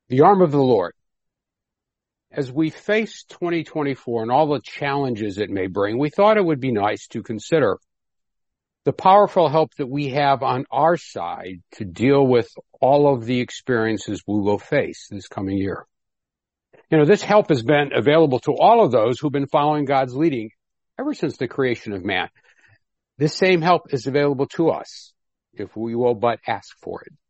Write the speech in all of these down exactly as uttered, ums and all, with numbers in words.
The arm of the Lord. As we face twenty twenty-four and all the challenges it may bring, we thought it would be nice to consider the powerful help that we have on our side to deal with all of the experiences we will face this coming year. You know, this help has been available to all of those who've been following God's leading ever since the creation of man. This same help is available to us if we will but ask for it.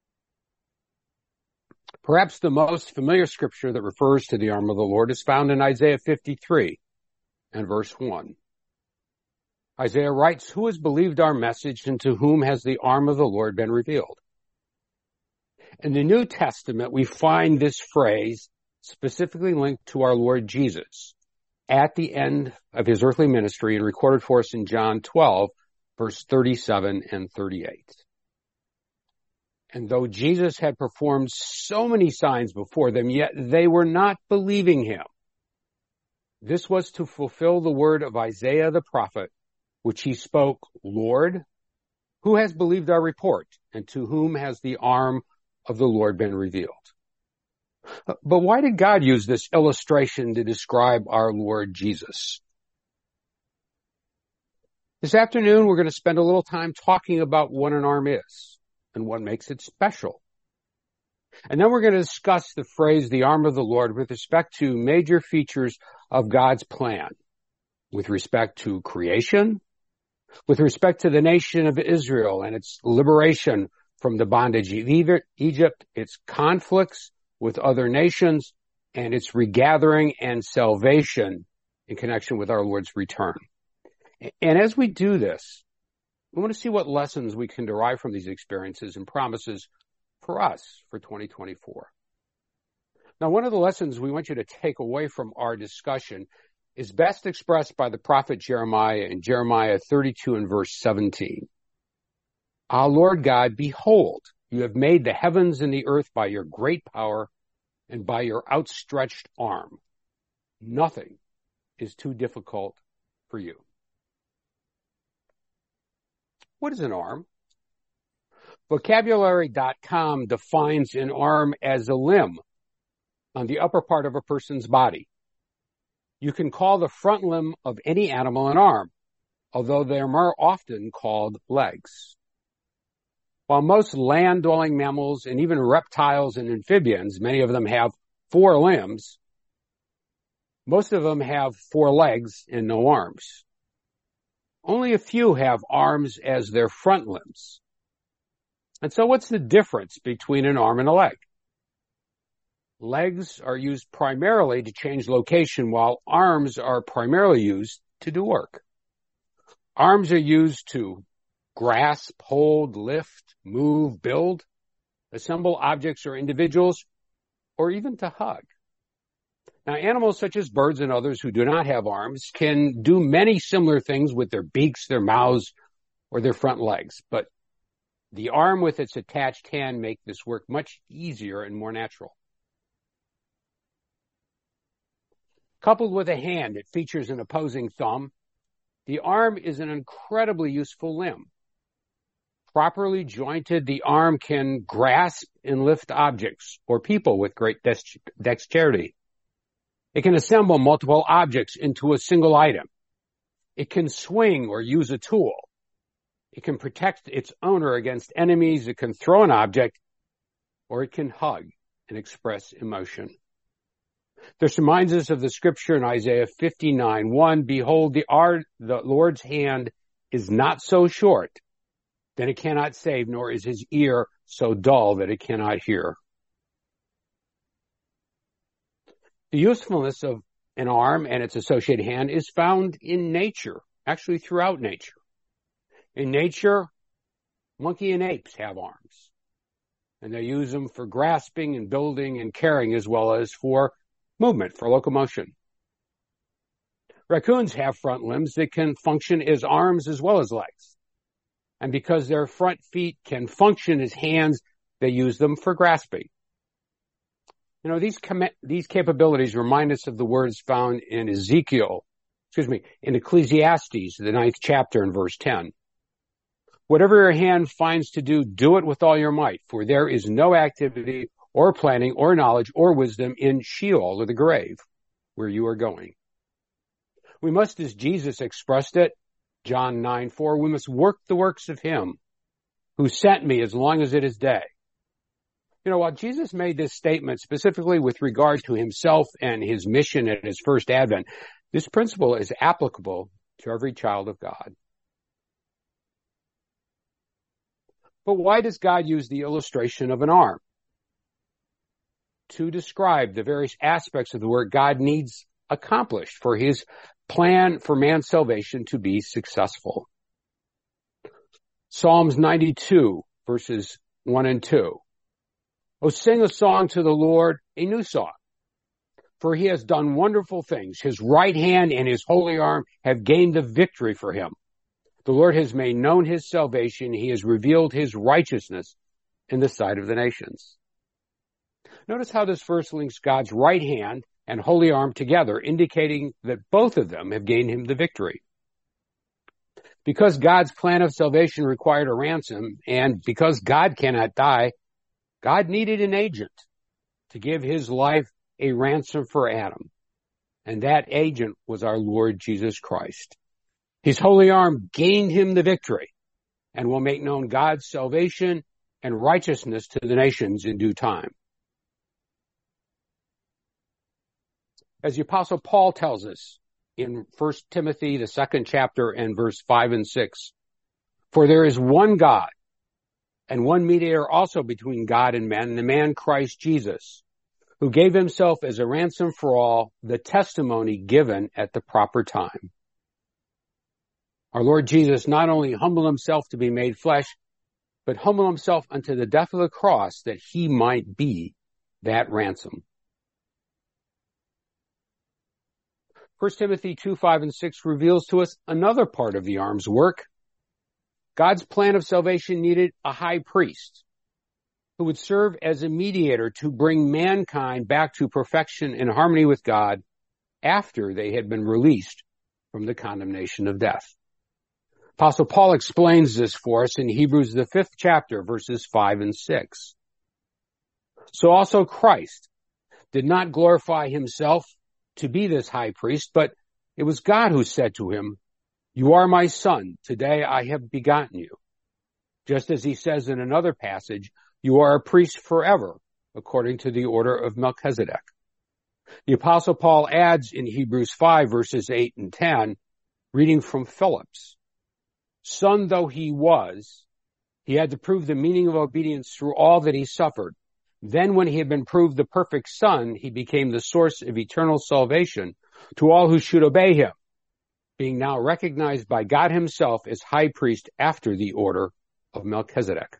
Perhaps the most familiar scripture that refers to the arm of the Lord is found in Isaiah fifty-three and verse one. Isaiah writes, "Who has believed our message, and to whom has the arm of the Lord been revealed?" In the New Testament, we find this phrase specifically linked to our Lord Jesus at the end of his earthly ministry and recorded for us in John twelve, verse thirty-seven and thirty-eight. And though Jesus had performed so many signs before them, yet they were not believing him. This was to fulfill the word of Isaiah the prophet, which he spoke, "Lord, who has believed our report, and to whom has the arm of the Lord been revealed?" But why did God use this illustration to describe our Lord Jesus? This afternoon, we're going to spend a little time talking about what an arm is and what makes it special. And then we're going to discuss the phrase, the arm of the Lord, with respect to major features of God's plan, with respect to creation, with respect to the nation of Israel and its liberation from the bondage of Egypt, its conflicts with other nations, and its regathering and salvation in connection with our Lord's return. And as we do this, we want to see what lessons we can derive from these experiences and promises for us for twenty twenty-four. Now, one of the lessons we want you to take away from our discussion is best expressed by the prophet Jeremiah in Jeremiah thirty-two and verse seventeen. "Ah, Lord God, behold, you have made the heavens and the earth by your great power and by your outstretched arm. Nothing is too difficult for you." What is an arm? Vocabulary dot com defines an arm as a limb on the upper part of a person's body. You can call the front limb of any animal an arm, although they are more often called legs. While most land-dwelling mammals and even reptiles and amphibians, many of them have four limbs, most of them have four legs and no arms. Only a few have arms as their front limbs. And so what's the difference between an arm and a leg? Legs are used primarily to change location, while arms are primarily used to do work. Arms are used to grasp, hold, lift, move, build, assemble objects or individuals, or even to hug. Now, animals such as birds and others who do not have arms can do many similar things with their beaks, their mouths, or their front legs, but the arm with its attached hand make this work much easier and more natural. Coupled with a hand that features an opposing thumb, the arm is an incredibly useful limb. Properly jointed, the arm can grasp and lift objects or people with great dexterity. It can assemble multiple objects into a single item. It can swing or use a tool. It can protect its owner against enemies. It can throw an object, or it can hug and express emotion. This reminds us of the scripture in Isaiah fifty-nine one, "Behold, the, art, the Lord's hand is not so short that it cannot save, nor is his ear so dull that it cannot hear." The usefulness of an arm and its associated hand is found in nature, actually throughout nature. In nature, monkey and apes have arms, and they use them for grasping and building and carrying, as well as for movement, for locomotion. Raccoons have front limbs that can function as arms as well as legs. And because their front feet can function as hands, they use them for grasping. You know, these com- these capabilities remind us of the words found in Ezekiel, excuse me, in Ecclesiastes, the ninth chapter and verse ten. "Whatever your hand finds to do, do it with all your might, for there is no activity or planning, or knowledge, or wisdom in Sheol, or the grave, where you are going. We must, as Jesus expressed it, John nine four, we must work the works of him who sent me as long as it is day. You know, while Jesus made this statement specifically with regard to himself and his mission at his first advent, this principle is applicable to every child of God. But why does God use the illustration of an arm? To describe the various aspects of the work God needs accomplished for his plan for man's salvation to be successful. Psalms ninety-two, verses one and two. Oh, sing a song to the Lord, a new song. For he has done wonderful things. His right hand and his holy arm have gained the victory for him. The Lord has made known his salvation. He has revealed his righteousness in the sight of the nations. Notice how this verse links God's right hand and holy arm together, indicating that both of them have gained him the victory. Because God's plan of salvation required a ransom, and because God cannot die, God needed an agent to give his life a ransom for Adam. And that agent was our Lord Jesus Christ. His holy arm gained him the victory and will make known God's salvation and righteousness to the nations in due time. As the Apostle Paul tells us in First Timothy, the second chapter, and verse five and six, for there is one God and one mediator also between God and men, the man Christ Jesus, who gave himself as a ransom for all, the testimony given at the proper time. Our Lord Jesus not only humbled himself to be made flesh, but humbled himself unto the death of the cross that he might be that ransom. First Timothy two, five, and six reveals to us another part of the arm's work. God's plan of salvation needed a high priest who would serve as a mediator to bring mankind back to perfection and harmony with God after they had been released from the condemnation of death. Apostle Paul explains this for us in Hebrews, the fifth chapter, verses five and six. So also Christ did not glorify himself to be this high priest, but it was God who said to him, you are my son, today I have begotten you. Just as he says in another passage, you are a priest forever, according to the order of Melchizedek. The Apostle Paul adds in Hebrews five, verses eight and ten, reading from Phillips, son though he was, he had to prove the meaning of obedience through all that he suffered. Then when he had been proved the perfect son, he became the source of eternal salvation to all who should obey him, being now recognized by God himself as high priest after the order of Melchizedek.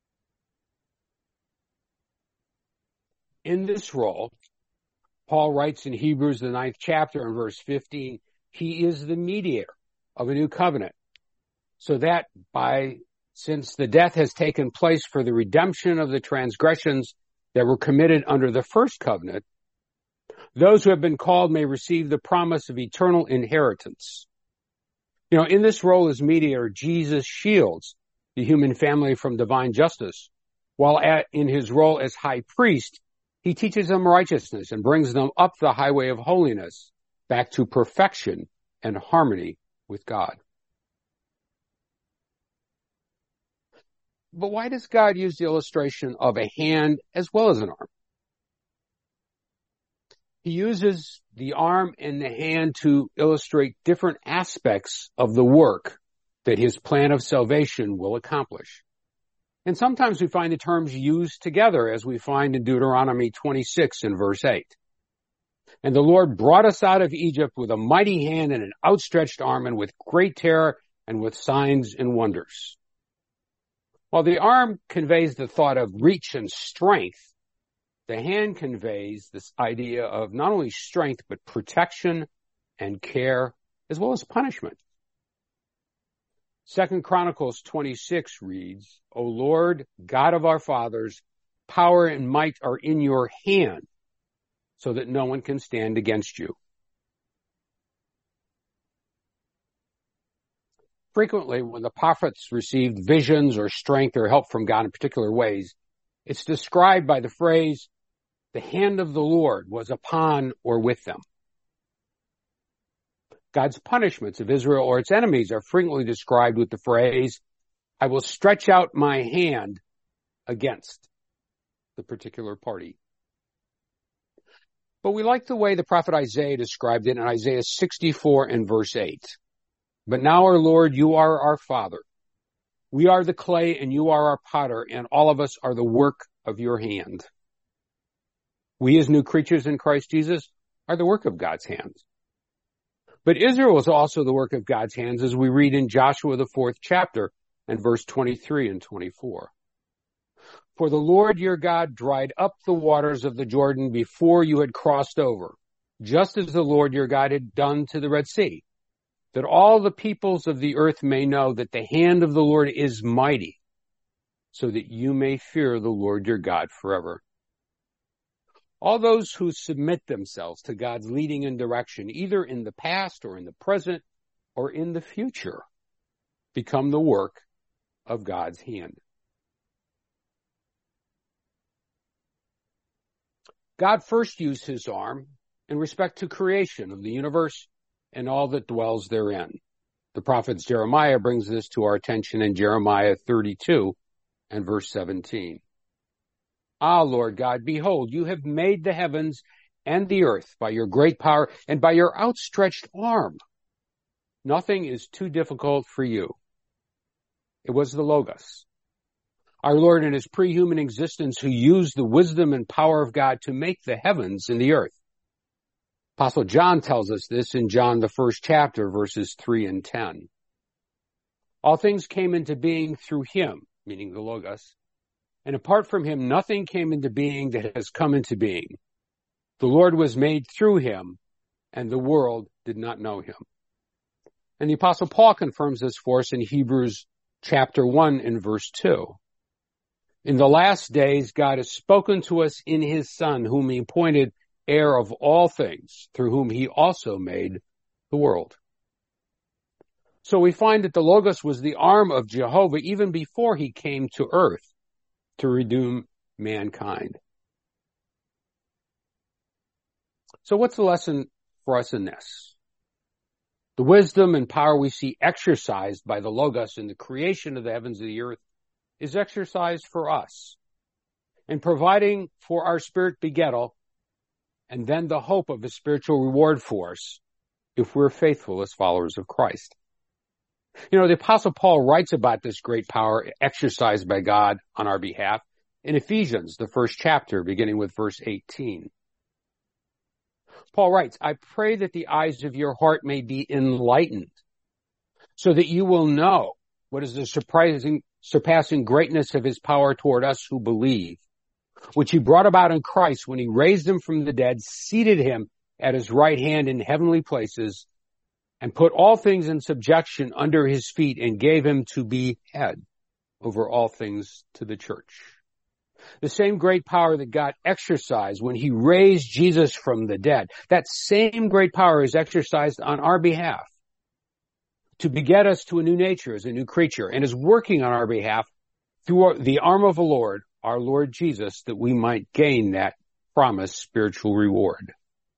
In this role, Paul writes in Hebrews, the ninth chapter and verse fifteen, he is the mediator of a new covenant, so that by, since the death has taken place for the redemption of the transgressions that were committed under the first covenant, those who have been called may receive the promise of eternal inheritance. You know, in this role as mediator, Jesus shields the human family from divine justice, while at, in his role as high priest, he teaches them righteousness and brings them up the highway of holiness, back to perfection and harmony with God. But why does God use the illustration of a hand as well as an arm? He uses the arm and the hand to illustrate different aspects of the work that his plan of salvation will accomplish. And sometimes we find the terms used together, as we find in Deuteronomy twenty-six and verse eight. And the Lord brought us out of Egypt with a mighty hand and an outstretched arm and with great terror and with signs and wonders. While the arm conveys the thought of reach and strength, the hand conveys this idea of not only strength, but protection and care, as well as punishment. Second Chronicles twenty-six reads, O Lord, God of our fathers, power and might are in your hand, so that no one can stand against you. Frequently, when the prophets received visions or strength or help from God in particular ways, It's described by the phrase, the hand of the Lord was upon or with them. God's punishments of Israel or its enemies are frequently described with the phrase, I will stretch out my hand against the particular party. But we like the way the prophet Isaiah described it in Isaiah sixty-four and verse eight. But now, our Lord, you are our Father. We are the clay and you are our potter, and all of us are the work of your hand. We as new creatures in Christ Jesus are the work of God's hands. But Israel was also the work of God's hands, as we read in Joshua, the fourth chapter, and verse twenty-three and twenty-four. For the Lord your God dried up the waters of the Jordan before you had crossed over, just as the Lord your God had done to the Red Sea, that all the peoples of the earth may know that the hand of the Lord is mighty, so that you may fear the Lord your God forever. All those who submit themselves to God's leading and direction, either in the past or in the present or in the future, become the work of God's hand. God first used his arm in respect to creation of the universe and all that dwells therein. The prophet Jeremiah brings this to our attention in Jeremiah thirty-two and verse seventeen. Ah, Lord God, behold, you have made the heavens and the earth by your great power and by your outstretched arm. Nothing is too difficult for you. It was the Logos, our Lord in his pre-human existence, who used the wisdom and power of God to make the heavens and the earth. Apostle John tells us this in John, the first chapter, verses three and ten. All things came into being through him, meaning the Logos, and apart from him, nothing came into being that has come into being. The Lord was made through him, and the world did not know him. And the Apostle Paul confirms this for us in Hebrews chapter one and verse two. In the last days, God has spoken to us in his Son, whom he appointed heir of all things, through whom he also made the world. So we find that the Logos was the arm of Jehovah even before he came to earth to redeem mankind. So what's the lesson for us in this? The wisdom and power we see exercised by the Logos in the creation of the heavens and the earth is exercised for us in providing for our spirit begettal and then the hope of a spiritual reward for us if we're faithful as followers of Christ. You know, the Apostle Paul writes about this great power exercised by God on our behalf in Ephesians, the first chapter, beginning with verse eighteen. Paul writes, I pray that the eyes of your heart may be enlightened, so that you will know what is the surprising, surpassing greatness of his power toward us who believe, which he brought about in Christ when he raised him from the dead, seated him at his right hand in heavenly places, and put all things in subjection under his feet, and gave him to be head over all things to the church. The same great power that God exercised when he raised Jesus from the dead, that same great power is exercised on our behalf to beget us to a new nature as a new creature, and is working on our behalf through the arm of the Lord, our Lord Jesus, that we might gain that promised spiritual reward.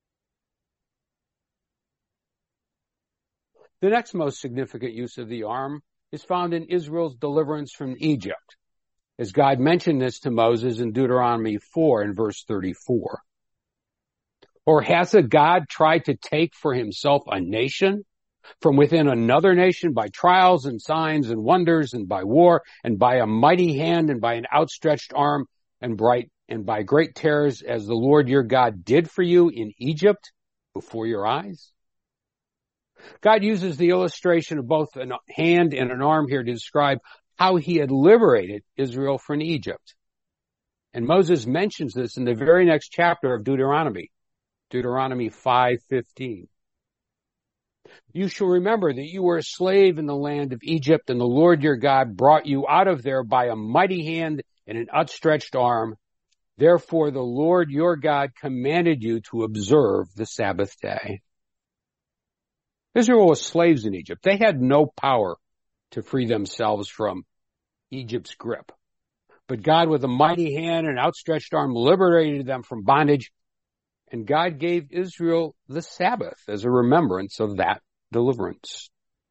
The next most significant use of the arm is found in Israel's deliverance from Egypt, as God mentioned this to Moses in Deuteronomy four and verse thirty-four. Or has a God tried to take for himself a nation from within another nation by trials and signs and wonders and by war and by a mighty hand and by an outstretched arm and bright and by great terrors, as the Lord your God did for you in Egypt before your eyes? God uses the illustration of both a hand and an arm here to describe how he had liberated Israel from Egypt. And Moses mentions this in the very next chapter of Deuteronomy, Deuteronomy five fifteen. You shall remember that you were a slave in the land of Egypt, and the Lord your God brought you out of there by a mighty hand and an outstretched arm. Therefore the Lord your God commanded you to observe the Sabbath day. Israel was slaves in Egypt. They had no power to free themselves from Egypt's grip. But God, with a mighty hand and outstretched arm, liberated them from bondage. And God gave Israel the Sabbath as a remembrance of that deliverance.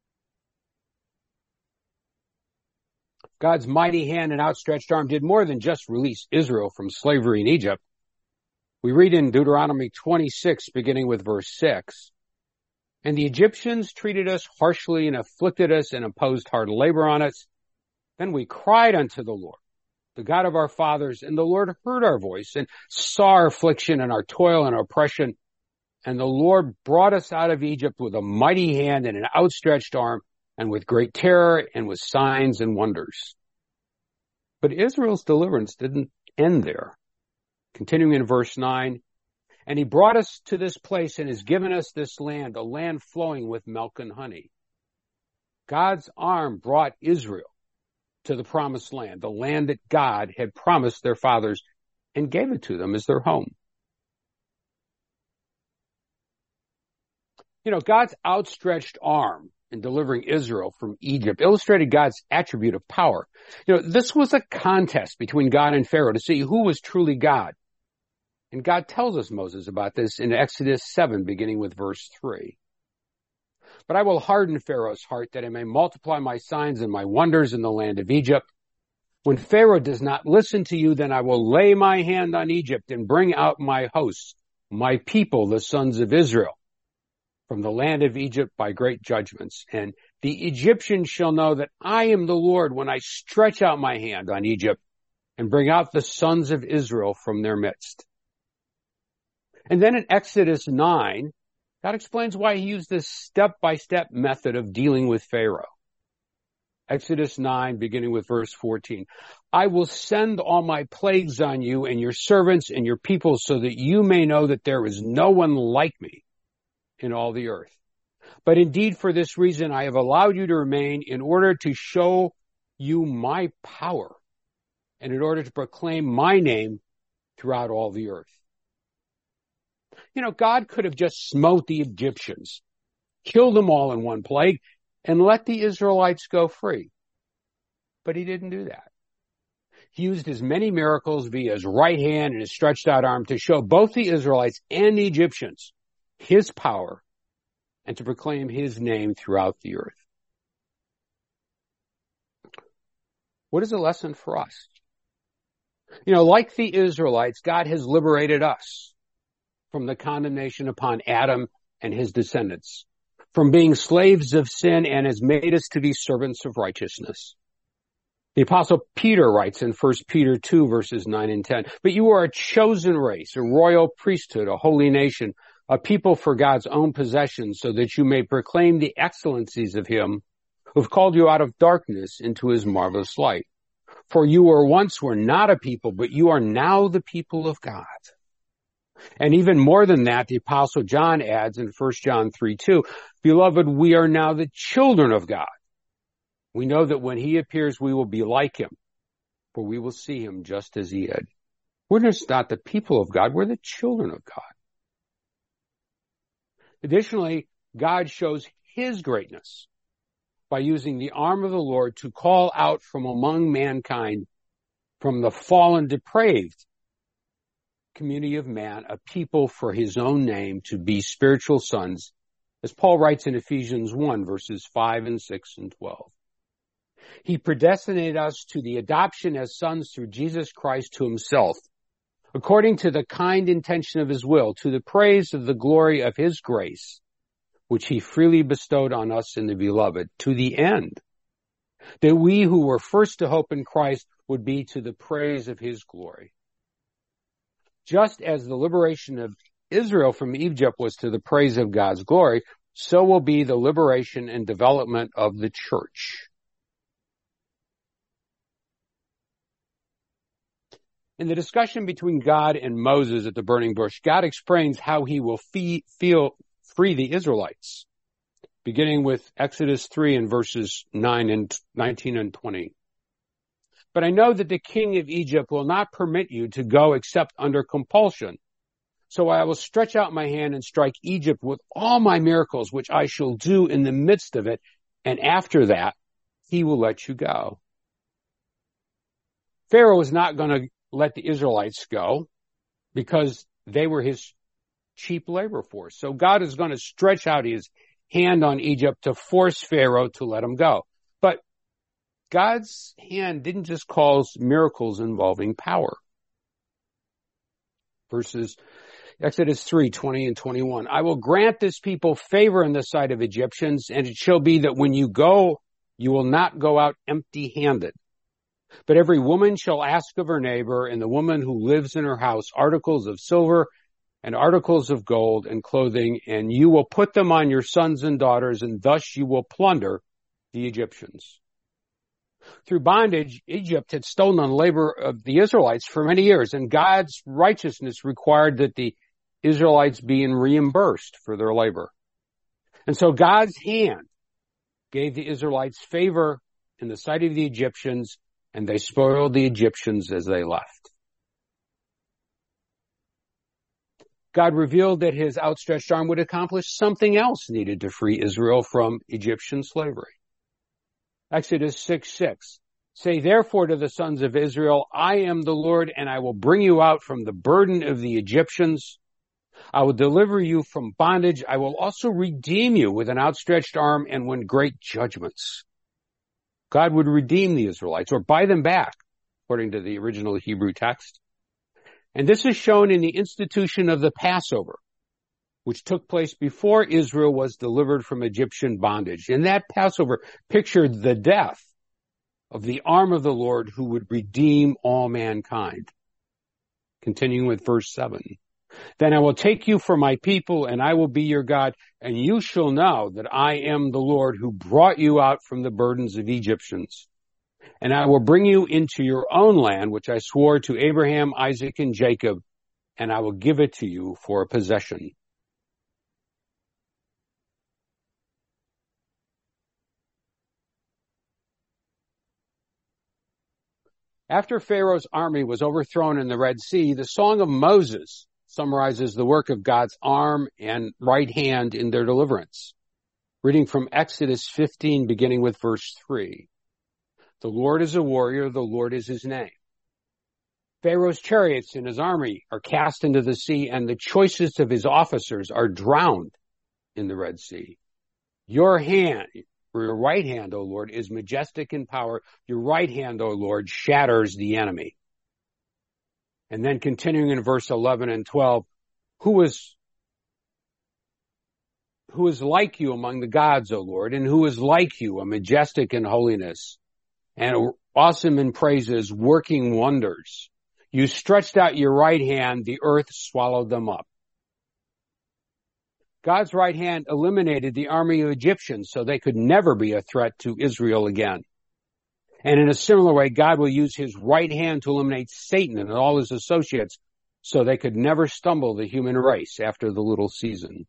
God's mighty hand and outstretched arm did more than just release Israel from slavery in Egypt. We read in Deuteronomy twenty-six, beginning with verse six, "And the Egyptians treated us harshly and afflicted us and imposed hard labor on us. Then we cried unto the Lord, the God of our fathers, and the Lord heard our voice and saw our affliction and our toil and our oppression. And the Lord brought us out of Egypt with a mighty hand and an outstretched arm, and with great terror and with signs and wonders." But Israel's deliverance didn't end there. Continuing in verse nine, "And he brought us to this place and has given us this land, a land flowing with milk and honey." God's arm brought Israel to the promised land, the land that God had promised their fathers, and gave it to them as their home. You know, God's outstretched arm in delivering Israel from Egypt illustrated God's attribute of power. You know, this was a contest between God and Pharaoh to see who was truly God. And God tells us, Moses, about this in Exodus seven, beginning with verse three. "But I will harden Pharaoh's heart that I may multiply my signs and my wonders in the land of Egypt. When Pharaoh does not listen to you, then I will lay my hand on Egypt and bring out my hosts, my people, the sons of Israel, from the land of Egypt by great judgments. And the Egyptians shall know that I am the Lord when I stretch out my hand on Egypt and bring out the sons of Israel from their midst." And then in Exodus nine, God explains why he used this step-by-step method of dealing with Pharaoh. Exodus nine, beginning with verse fourteen, "I will send all my plagues on you and your servants and your people so that you may know that there is no one like me in all the earth. But indeed, for this reason, I have allowed you to remain in order to show you my power and in order to proclaim my name throughout all the earth." You know, God could have just smote the Egyptians, killed them all in one plague, and let the Israelites go free. But he didn't do that. He used his many miracles via his right hand and his stretched out arm to show both the Israelites and the Egyptians his power and to proclaim his name throughout the earth. What is a lesson for us? You know, like the Israelites, God has liberated us from the condemnation upon Adam and his descendants, from being slaves of sin, and has made us to be servants of righteousness. The Apostle Peter writes in First Peter two, verses nine and ten, "But you are a chosen race, a royal priesthood, a holy nation, a people for God's own possession, so that you may proclaim the excellencies of him who have called you out of darkness into his marvelous light. For you were once were not a people, but you are now the people of God." And even more than that, the Apostle John adds in First John three two, "Beloved, we are now the children of God. We know that when he appears, we will be like him, for we will see him just as he is." We're just not the people of God, we're the children of God. Additionally, God shows his greatness by using the arm of the Lord to call out from among mankind, from the fallen, depraved community of man, a people for his own name, to be spiritual sons, as Paul writes in Ephesians one, verses five and six and twelve. He predestinated us to the adoption as sons through Jesus Christ to himself, according to the kind intention of his will, to the praise of the glory of his grace, which he freely bestowed on us in the beloved, to the end that we who were first to hope in Christ would be to the praise of his glory. Just as the liberation of Israel from Egypt was to the praise of God's glory, so will be the liberation and development of the church. In the discussion between God and Moses at the burning bush, God explains how he will fee, feel, free the Israelites, beginning with Exodus three and verses nine and nineteen and twenty. "But I know that the king of Egypt will not permit you to go except under compulsion. So I will stretch out my hand and strike Egypt with all my miracles, which I shall do in the midst of it, and after that he will let you go. Pharaoh was not going to let the Israelites go because they were his cheap labor force. So God is going to stretch out his hand on Egypt to force Pharaoh to let him go. But God's hand didn't just cause miracles involving power. Verses Exodus three, twenty and twenty-one. I will grant this people favor in the sight of Egyptians, and it shall be that when you go, you will not go out empty-handed. But every woman shall ask of her neighbor, and the woman who lives in her house, articles of silver and articles of gold and clothing, and you will put them on your sons and daughters, and thus you will plunder the Egyptians. Through bondage, Egypt had stolen the labor of the Israelites for many years, and God's righteousness required that the Israelites be reimbursed for their labor. And so God's hand gave the Israelites favor in the sight of the Egyptians, and they spoiled the Egyptians as they left. God revealed that his outstretched arm would accomplish something else needed to free Israel from Egyptian slavery. Exodus six six. Say therefore to the sons of Israel, I am the Lord, and I will bring you out from the burden of the Egyptians. I will deliver you from bondage. I will also redeem you with an outstretched arm and with great judgments. God would redeem the Israelites or buy them back, according to the original Hebrew text. And this is shown in the institution of the Passover, which took place before Israel was delivered from Egyptian bondage. And that Passover pictured the death of the arm of the Lord who would redeem all mankind. Continuing with verse seven. Then I will take you for my people, and I will be your God, and you shall know that I am the Lord who brought you out from the burdens of Egyptians. And I will bring you into your own land, which I swore to Abraham, Isaac, and Jacob, and I will give it to you for a possession. After Pharaoh's army was overthrown in the Red Sea, the Song of Moses summarizes the work of God's arm and right hand in their deliverance. Reading from Exodus fifteen, beginning with verse three. The Lord is a warrior, the Lord is his name. Pharaoh's chariots and his army are cast into the sea, and the choicest of his officers are drowned in the Red Sea. Your hand, or your right hand, O Lord, is majestic in power. Your right hand, O Lord, shatters the enemy. And then continuing in verse eleven and twelve, who is, who is like you among the gods, O Lord, and who is like you, a majestic in holiness and awesome in praises, working wonders. You stretched out your right hand, the earth swallowed them up. God's right hand eliminated the army of Egyptians so they could never be a threat to Israel again. And in a similar way, God will use his right hand to eliminate Satan and all his associates so they could never stumble the human race after the little season.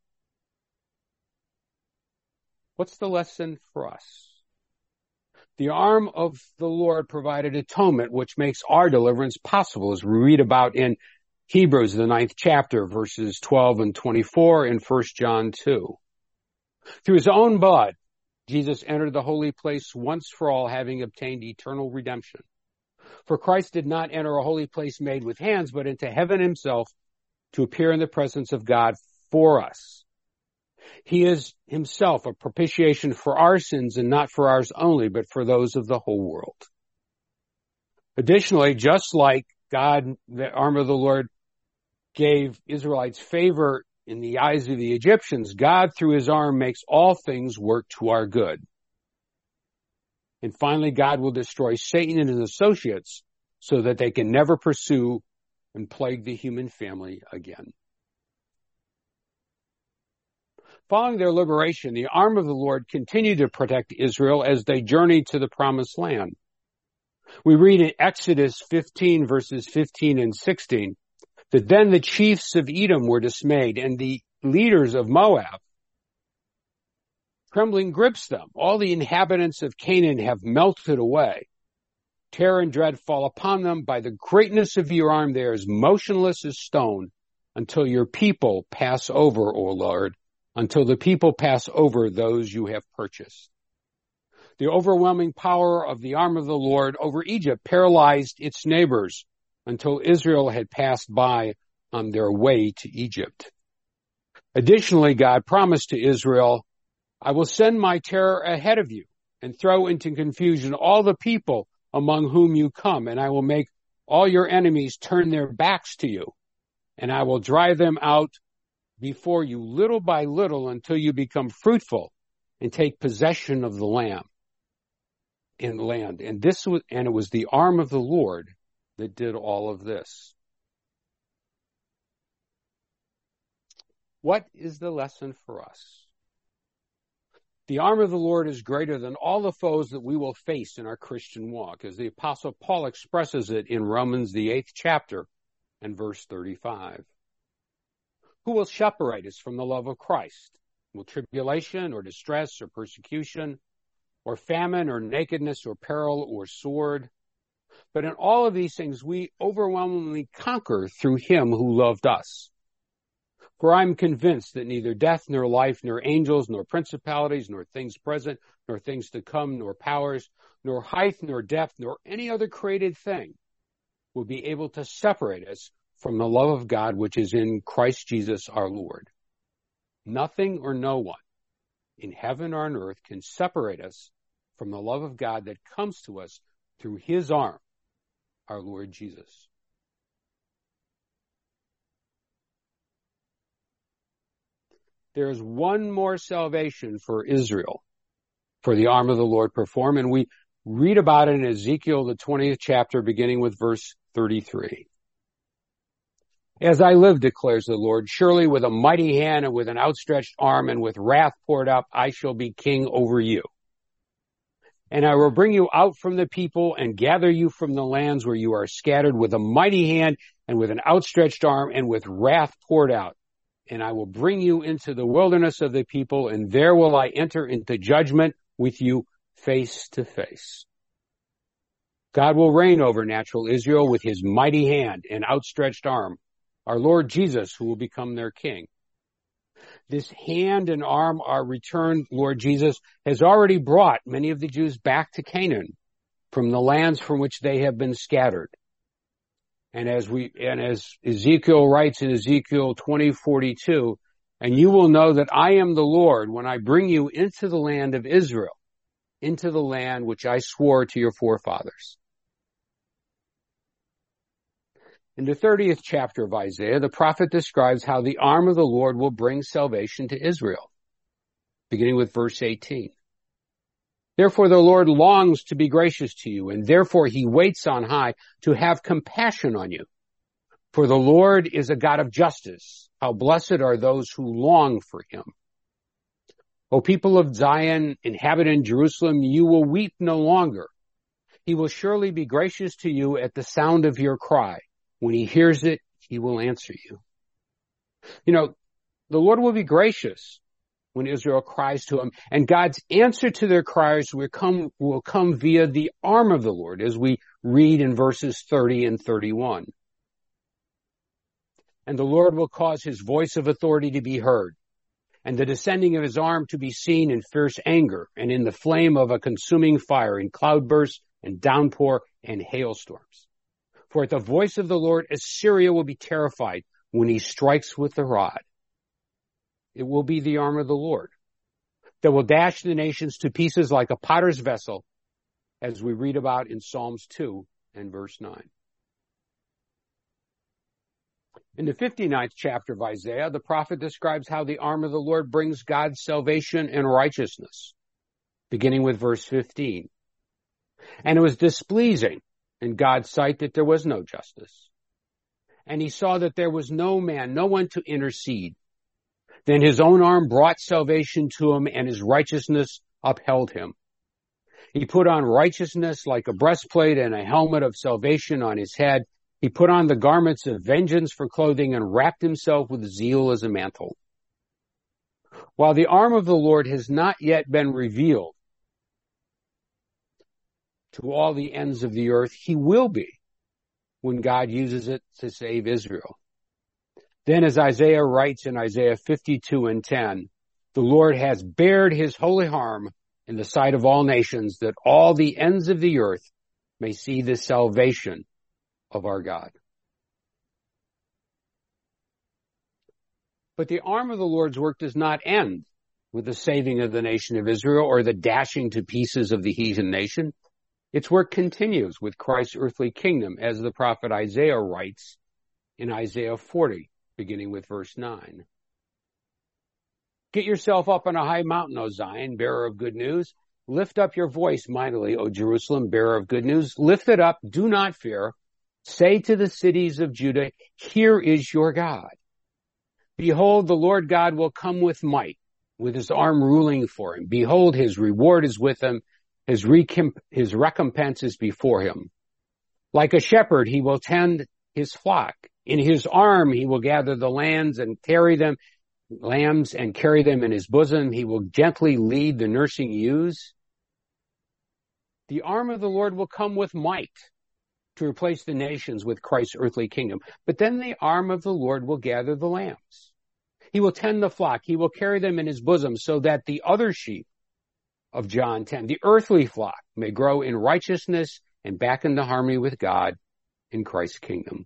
What's the lesson for us? The arm of the Lord provided atonement, which makes our deliverance possible, as we read about in Hebrews, the ninth chapter, verses twelve and twenty-four, and First John two. Through his own blood, Jesus entered the holy place once for all, having obtained eternal redemption. For Christ did not enter a holy place made with hands, but into heaven himself to appear in the presence of God for us. He is himself a propitiation for our sins, and not for ours only, but for those of the whole world. Additionally, just like God, the arm of the Lord, gave Israelites favor in the eyes of the Egyptians, God, through his arm, makes all things work to our good. And finally, God will destroy Satan and his associates so that they can never pursue and plague the human family again. Following their liberation, the arm of the Lord continued to protect Israel as they journeyed to the promised land. We read in Exodus fifteen, verses fifteen and sixteen, that then the chiefs of Edom were dismayed, and the leaders of Moab. Trembling grips them. All the inhabitants of Canaan have melted away. Terror and dread fall upon them. By the greatness of your arm, they are as motionless as stone until your people pass over, O Lord, until the people pass over those you have purchased. The overwhelming power of the arm of the Lord over Egypt paralyzed its neighbors until Israel had passed by on their way to Egypt. Additionally, God promised to Israel, I will send my terror ahead of you and throw into confusion all the people among whom you come, and I will make all your enemies turn their backs to you, and I will drive them out before you little by little until you become fruitful and take possession of the land. In land. And this was, and it was the arm of the Lord that did all of this. What is the lesson for us? The arm of the Lord is greater than all the foes that we will face in our Christian walk, as the Apostle Paul expresses it in Romans, the eighth chapter, and verse thirty-five. Who will separate us from the love of Christ? Will tribulation or distress or persecution or famine or nakedness or peril or sword? But in all of these things we overwhelmingly conquer through him who loved us. For I am convinced that neither death nor life, nor angels, nor principalities, nor things present, nor things to come, nor powers, nor height, nor depth, nor any other created thing will be able to separate us from the love of God which is in Christ Jesus our Lord. Nothing or no one in heaven or on earth can separate us from the love of God that comes to us through his arm, our Lord Jesus. There is one more salvation for Israel, for the arm of the Lord perform, and we read about it in Ezekiel, the twentieth chapter, beginning with verse thirty-three. As I live, declares the Lord, surely with a mighty hand and with an outstretched arm and with wrath poured out, I shall be king over you. And I will bring you out from the people and gather you from the lands where you are scattered with a mighty hand and with an outstretched arm and with wrath poured out. And I will bring you into the wilderness of the people, and there will I enter into judgment with you face to face. God will reign over natural Israel with his mighty hand and outstretched arm, our Lord Jesus, who will become their king. This hand and arm, our returned Lord Jesus, has already brought many of the Jews back to Canaan from the lands from which they have been scattered. And as we, and as Ezekiel writes in Ezekiel twenty forty-two, and you will know that I am the Lord when I bring you into the land of Israel, into the land which I swore to your forefathers. In the thirtieth chapter of Isaiah, the prophet describes how the arm of the Lord will bring salvation to Israel, beginning with verse eighteen. Therefore the Lord longs to be gracious to you, and therefore he waits on high to have compassion on you. For the Lord is a God of justice. How blessed are those who long for him. O people of Zion, inhabitant Jerusalem, you will weep no longer. He will surely be gracious to you at the sound of your cry. When he hears it, he will answer you. You know, the Lord will be gracious when Israel cries to him, and God's answer to their cries will come, will come via the arm of the Lord, as we read in verses thirty and thirty-one. And the Lord will cause his voice of authority to be heard, and the descending of his arm to be seen in fierce anger, and in the flame of a consuming fire, in cloudbursts and downpour and hailstorms. For at the voice of the Lord, Assyria will be terrified when he strikes with the rod. It will be the arm of the Lord that will dash the nations to pieces like a potter's vessel, as we read about in Psalms two and verse nine. In the fifty-ninth chapter of Isaiah, the prophet describes how the arm of the Lord brings God's salvation and righteousness, beginning with verse fifteen. And it was displeasing in God's sight that there was no justice. And he saw that there was no man, no one to intercede. Then his own arm brought salvation to him, and his righteousness upheld him. He put on righteousness like a breastplate and a helmet of salvation on his head. He put on the garments of vengeance for clothing and wrapped himself with zeal as a mantle. While the arm of the Lord has not yet been revealed to all the ends of the earth, he will be when God uses it to save Israel. Then, as Isaiah writes in Isaiah fifty-two and ten, the Lord has bared his holy arm in the sight of all nations, that all the ends of the earth may see the salvation of our God. But the arm of the Lord's work does not end with the saving of the nation of Israel or the dashing to pieces of the heathen nation. Its work continues with Christ's earthly kingdom, as the prophet Isaiah writes in Isaiah forty, beginning with verse nine. Get yourself up on a high mountain, O Zion, bearer of good news. Lift up your voice mightily, O Jerusalem, bearer of good news. Lift it up, do not fear. Say to the cities of Judah, here is your God. Behold, the Lord God will come with might, with his arm ruling for him. Behold, his reward is with him. His, recomp- his recompense is before him. Like a shepherd, he will tend his flock. In his arm, he will gather the lambs and carry them, lambs and carry them in his bosom. He will gently lead the nursing ewes. The arm of the Lord will come with might to replace the nations with Christ's earthly kingdom. But then the arm of the Lord will gather the lambs. He will tend the flock. He will carry them in his bosom so that the other sheep of John ten, the earthly flock, may grow in righteousness and back into harmony with God in Christ's kingdom.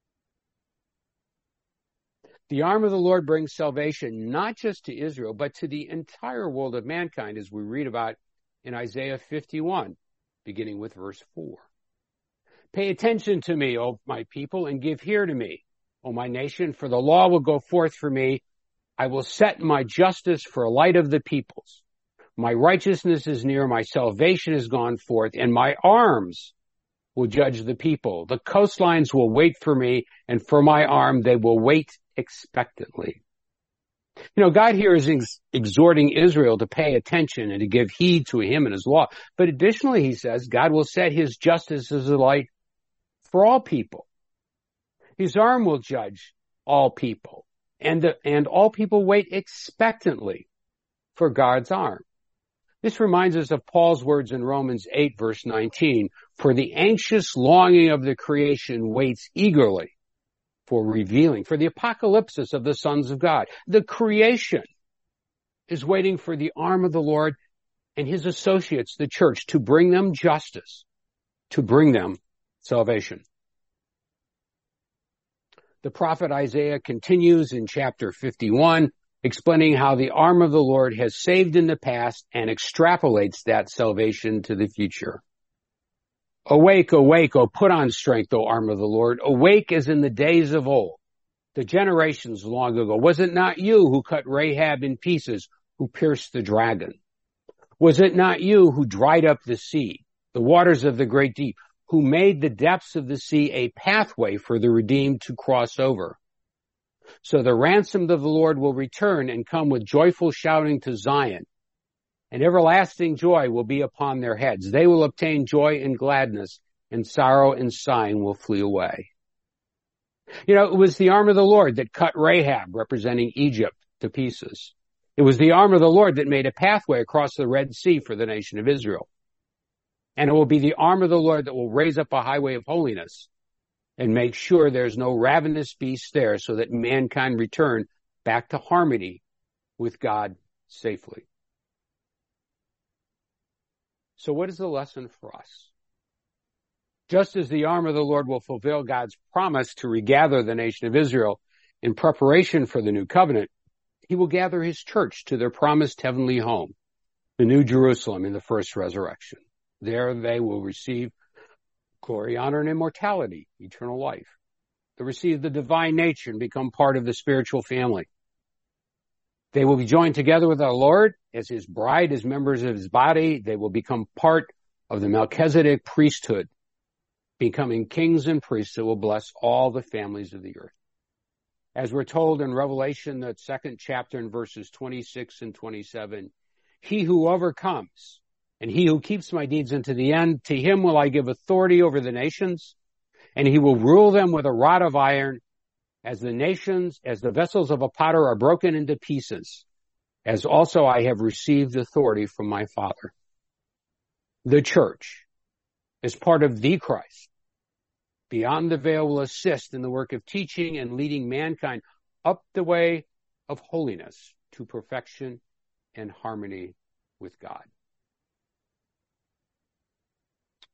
The arm of the Lord brings salvation not just to Israel, but to the entire world of mankind, as we read about in Isaiah fifty-one, beginning with verse four. Pay attention to me, O my people, and give ear to me, O my nation, for the law will go forth for me. I will set my justice for a light of the peoples. My righteousness is near, my salvation is gone forth, and my arms will judge the people. The coastlines will wait for me, and for my arm they will wait expectantly. You know, God here is ex- exhorting Israel to pay attention and to give heed to him and his law. But additionally, he says, God will set his justice as a light for all people. His arm will judge all people, and the, and all people wait expectantly for God's arm. This reminds us of Paul's words in Romans eight, verse nineteen, for the anxious longing of the creation waits eagerly for revealing, for the apocalypsis of the sons of God. The creation is waiting for the arm of the Lord and his associates, the church, to bring them justice, to bring them salvation. The prophet Isaiah continues in chapter fifty-one, explaining how the arm of the Lord has saved in the past and extrapolates that salvation to the future. Awake, awake, O put on strength, O arm of the Lord. Awake as in the days of old, the generations long ago. Was it not you who cut Rahab in pieces, who pierced the dragon? Was it not you who dried up the sea, the waters of the great deep, who made the depths of the sea a pathway for the redeemed to cross over? So the ransomed of the Lord will return and come with joyful shouting to Zion, and everlasting joy will be upon their heads. They will obtain joy and gladness, and sorrow and sighing will flee away. You know, it was the arm of the Lord that cut Rahab, representing Egypt, to pieces. It was the arm of the Lord that made a pathway across the Red Sea for the nation of Israel. And it will be the arm of the Lord that will raise up a highway of holiness and make sure there's no ravenous beast there, so that mankind return back to harmony with God safely. So what is the lesson for us? Just as the arm of the Lord will fulfill God's promise to regather the nation of Israel in preparation for the new covenant, he will gather his church to their promised heavenly home, the New Jerusalem, in the first resurrection. There they will receive glory, honor, and immortality, eternal life. They receive the divine nature and become part of the spiritual family. They will be joined together with our Lord as his bride, as members of his body. They will become part of the Melchizedek priesthood, becoming kings and priests that will bless all the families of the earth. As we're told in Revelation, the second chapter in verses twenty-six and twenty-seven, he who overcomes and he who keeps my deeds unto the end, to him will I give authority over the nations, and he will rule them with a rod of iron, as the nations, as the vessels of a potter are broken into pieces, as also I have received authority from my Father. The church, as part of the Christ, beyond the veil, will assist in the work of teaching and leading mankind up the way of holiness to perfection and harmony with God.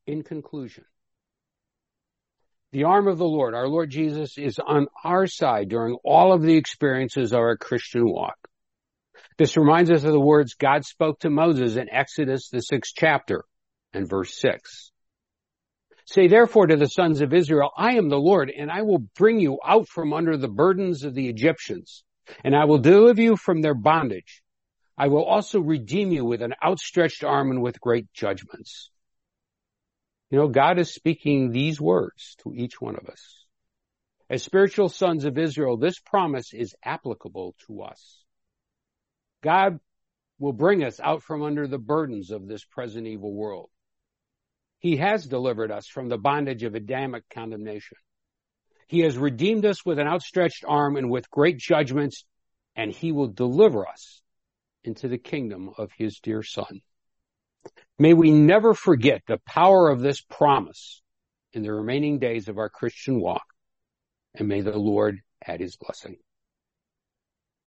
In conclusion, the arm of the Lord, our Lord Jesus, is on our side during all of the experiences of our Christian walk. This reminds us of the words God spoke to Moses in Exodus, the sixth chapter, and verse six. Say therefore to the sons of Israel, I am the Lord, and I will bring you out from under the burdens of the Egyptians, and I will deliver you from their bondage. I will also redeem you with an outstretched arm and with great judgments. You know, God is speaking these words to each one of us. As spiritual sons of Israel, this promise is applicable to us. God will bring us out from under the burdens of this present evil world. He has delivered us from the bondage of Adamic condemnation. He has redeemed us with an outstretched arm and with great judgments, and he will deliver us into the kingdom of his dear Son. May we never forget the power of this promise in the remaining days of our Christian walk, and may the Lord add his blessing.